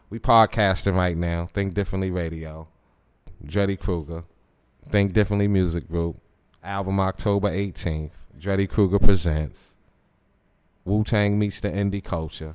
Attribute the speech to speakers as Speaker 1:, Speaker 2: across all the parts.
Speaker 1: We podcasting right now. Think Differently Radio. Dreddy Kruger. Think Differently Music Group. Album October 18th. Dreddy Kruger presents Wu-Tang Meets the Indie Culture.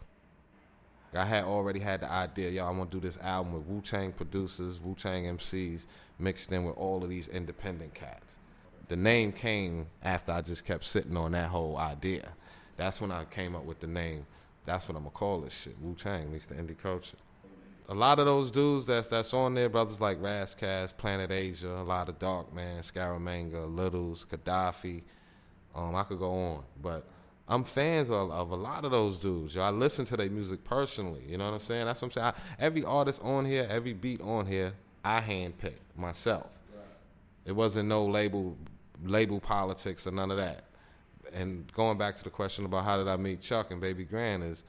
Speaker 1: I had already had the idea, yo, I want to do this album with Wu-Tang producers, Wu-Tang MCs, mixed in with all of these independent cats. The name came after I just kept sitting on that whole idea. That's when I came up with the name. That's what I'm going to call this shit, Wu-Tang Meets the Indie Culture. A lot of those dudes that's on there, brothers like Razzcast, Planet Asia, a lot of Darkman, Scaramanga, Littles, Gaddafi. I could go on, but I'm fans of a lot of those dudes. Yo, I listen to their music personally. You know what I'm saying? That's what I'm saying. Every artist on here, every beat on here, I handpicked myself. Right. It wasn't no label politics or none of that. And going back to the question about how did I meet Chuck and Baby Grand is,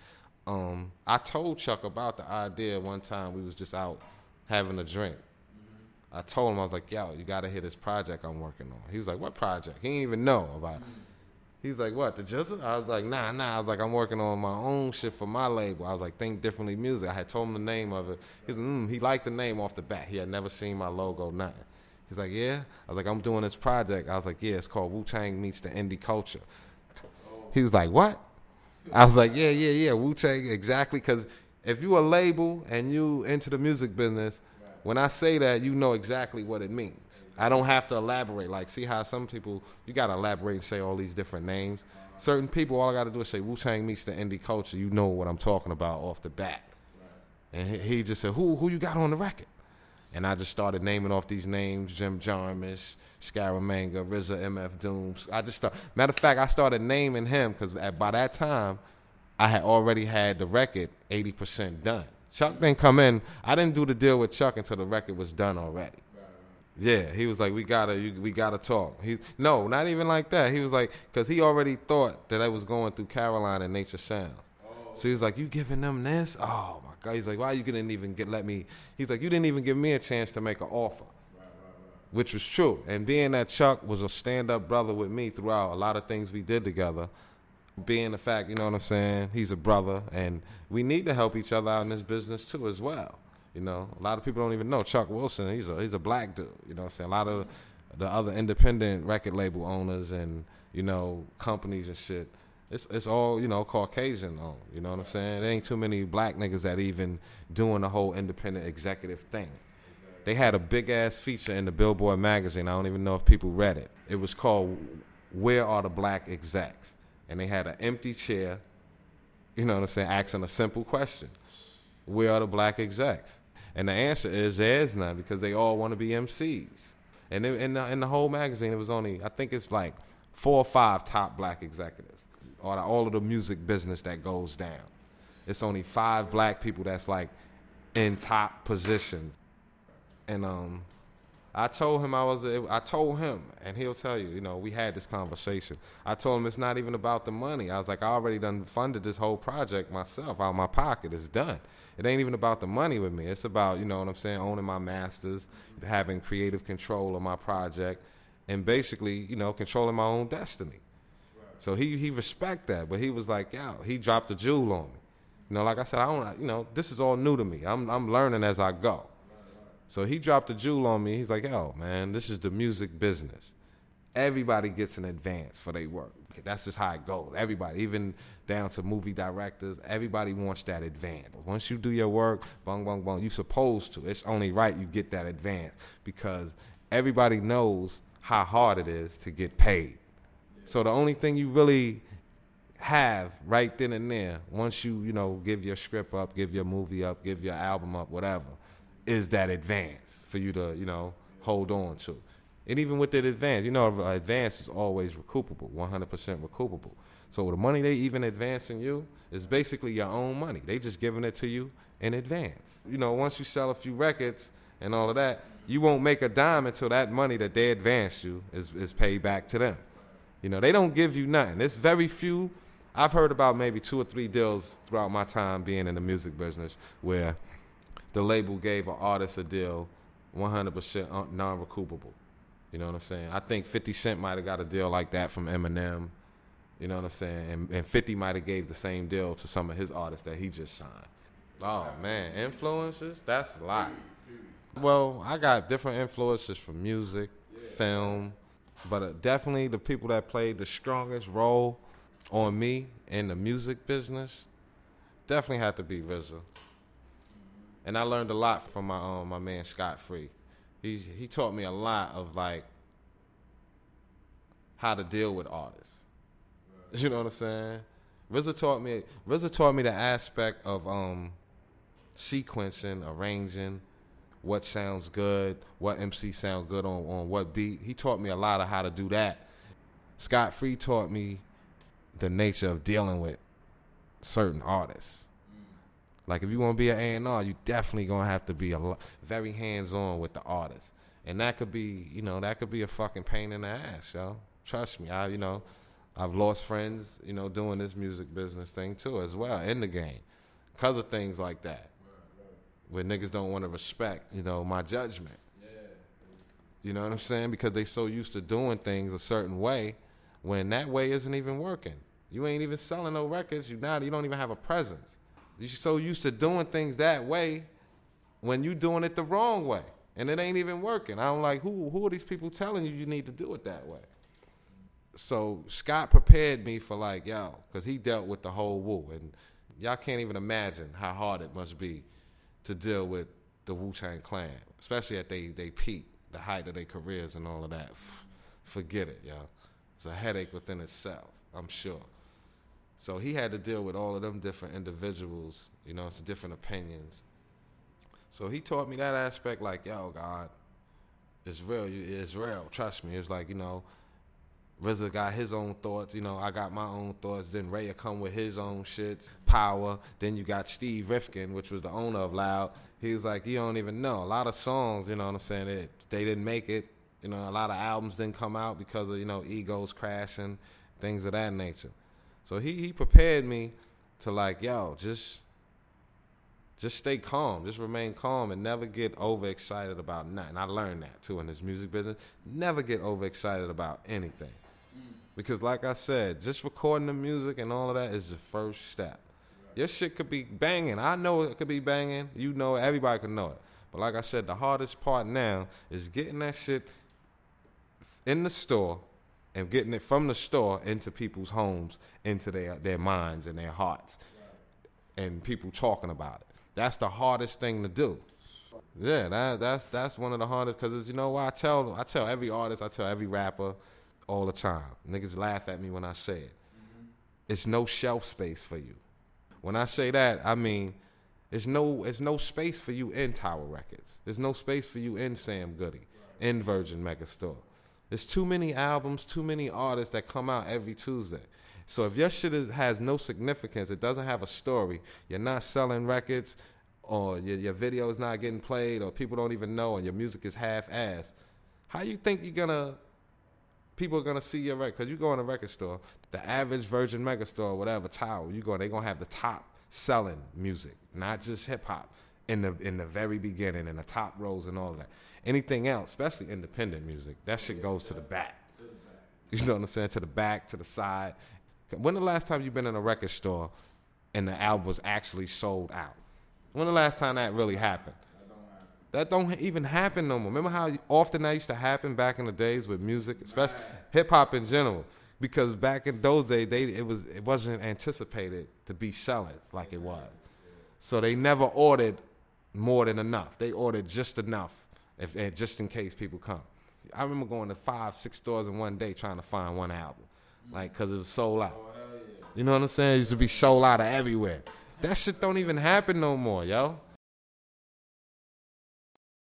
Speaker 1: I told Chuck about the idea one time. We was just out having a drink. Mm-hmm. I told him, I was like, yo, you got to hear this project I'm working on. He was like, what project? He didn't even know about it. He's like, what, the Jizzle? I was like, nah. I was like, I'm working on my own shit for my label. I was like, Think Differently Music. I had told him the name of it. He liked the name off the bat. He had never seen my logo, nothing. He's like, yeah? I was like, I'm doing this project. I was like, yeah, it's called Wu-Tang Meets the Indie Culture. He was like, what? I was like, yeah, Wu-Tang, exactly. Because if you a label and you into the music business, when I say that, you know exactly what it means. I don't have to elaborate. Like, see how some people, you got to elaborate and say all these different names. Certain people, all I got to do is say Wu-Tang Meets the Indie Culture. You know what I'm talking about off the bat. And he just said, who you got on the record? And I just started naming off these names, Jim Jarmusch, Scaramanga, RZA, MF Doom. Matter of fact, I started naming him because by that time, I had already had the record 80% done. Chuck didn't come in. I didn't do the deal with Chuck until the record was done already. Yeah, he was like, we gotta talk. No, not even like that. He was like, because he already thought that I was going through Caroline and Nature Sounds. So he was like, you giving them this? Oh my God. He's like, why you didn't even let me? He's like, you didn't even give me a chance to make an offer. Which was true. And being that Chuck was a stand-up brother with me throughout a lot of things we did together, being the fact, you know what I'm saying, he's a brother, and we need to help each other out in this business too as well. You know, a lot of people don't even know Chuck Wilson. He's a black dude. You know what I'm saying? A lot of the other independent record label owners and, you know, companies and shit, it's all, you know, Caucasian owned. You know what I'm saying? There ain't too many black niggas that even doing the whole independent executive thing. They had a big-ass feature in the Billboard magazine. I don't even know if people read it. It was called Where Are the Black Execs? And they had an empty chair, you know what I'm saying, asking a simple question. Where are the black execs? And the answer is there is none because they all want to be MCs. And in the whole magazine, it was only, I think it's like 4 or 5 top black executives. All of the music business that goes down. It's only 5 black people that's like in top positions. And I told him, and he'll tell you, you know, we had this conversation. I told him it's not even about the money. I was like, I already done funded this whole project myself out of my pocket. It's done. It ain't even about the money with me. It's about, you know what I'm saying, owning my masters, having creative control of my project, and basically, you know, controlling my own destiny. Right. So he respect that, but he was like, yo, he dropped a jewel on me. You know, like I said, this is all new to me. I'm learning as I go. So he dropped a jewel on me. He's like, yo, man, this is the music business. Everybody gets an advance for their work. That's just how it goes. Everybody, even down to movie directors, everybody wants that advance. Once you do your work, bong, bong, bong, you're supposed to. It's only right you get that advance because everybody knows how hard it is to get paid. So the only thing you really have right then and there, once you know, give your script up, give your movie up, give your album up, whatever, is that advance for you to, you know, hold on to. And even with that advance, you know, advance is always recoupable, 100% recoupable. So the money they even advancing you is basically your own money. They just giving it to you in advance. You know, once you sell a few records and all of that, you won't make a dime until that money that they advanced you is paid back to them. You know, they don't give you nothing. There's very few. I've heard about maybe 2 or 3 deals throughout my time being in the music business where the label gave an artist a deal 100% non-recoupable. You know what I'm saying? I think 50 Cent might have got a deal like that from Eminem. You know what I'm saying? And 50 might have gave the same deal to some of his artists that he just signed. Oh man, influences? That's a lot. Well, I got different influences from music, film, but definitely the people that played the strongest role on me in the music business definitely had to be RZA. And I learned a lot from my man Scott Free. He taught me a lot of like how to deal with artists. You know what I'm saying? RZA taught me the aspect of sequencing, arranging, what sounds good, what MC sound good on what beat. He taught me a lot of how to do that. Scott Free taught me the nature of dealing with certain artists. Like if you want to be an A&R, you definitely gonna have to be very hands-on with the artist, and that could be, that could be a fucking pain in the ass, yo. Trust me, I've lost friends, doing this music business thing too as well in the game, because of things like that. Where niggas don't want to respect, my judgment. Yeah. You know what I'm saying? Because they so used to doing things a certain way when that way isn't even working. You ain't even selling no records. You don't even have a presence. You're so used to doing things that way when you doing it the wrong way. And it ain't even working. I'm like, who are these people telling you need to do it that way? So Scott prepared me for like, because he dealt with the whole Wu. And y'all can't even imagine how hard it must be to deal with the Wu-Tang Clan, especially at they peak, the height of their careers and all of that. Forget it, y'all. It's a headache within itself, I'm sure. So he had to deal with all of them different individuals, it's different opinions. So he taught me that aspect, like, God, it's real, it's real, trust me. It's like, RZA got his own thoughts, I got my own thoughts. Then Raya come with his own shit, Power. Then you got Steve Rifkin, which was the owner of Loud. He was like, you don't even know. A lot of songs, what I'm saying, they didn't make it. A lot of albums didn't come out because of, egos crashing, things of that nature. So he prepared me to like, just stay calm. Just remain calm and never get overexcited about nothing. I learned that, too, in this music business. Never get overexcited about anything. Because like I said, just recording the music and all of that is the first step. Your shit could be banging. I know it could be banging. Everybody can know it. But like I said, the hardest part now is getting that shit in the store and getting it from the store into people's homes, into their minds and their hearts, and people talking about it. That's the hardest thing to do. Yeah, that's one of the hardest, because why I tell every artist, I tell every rapper all the time. Niggas laugh at me when I say it. It's no shelf space for you. When I say that, I mean it's no space for you in Tower Records. There's no space for you in Sam Goody, in Virgin Megastore. There's too many albums, too many artists that come out every Tuesday. So if your shit has no significance, it doesn't have a story, you're not selling records, or your video is not getting played, or people don't even know, and your music is half-assed, how you think people are going to see your record? Because you go in a record store, the average Virgin Megastore, whatever, Tower, they're going to have the top selling music, not just hip-hop, in the very beginning, in the top rows and all of that. Anything else, especially independent music, that shit goes to the back. You know what I'm saying? To the back, to the side. When the last time you been in a record store and the album was actually sold out? When the last time that really happened? That don't even happen no more. Remember how often that used to happen back in the days with music, especially hip-hop in general? Because back in those days, it wasn't anticipated to be selling like it was. So they never ordered more than enough. They ordered just enough, just in case people come. I remember going to 5-6 stores in one day trying to find one album, because it was sold out. You know what I'm saying? It used to be sold out of everywhere. That shit don't even happen no more, yo.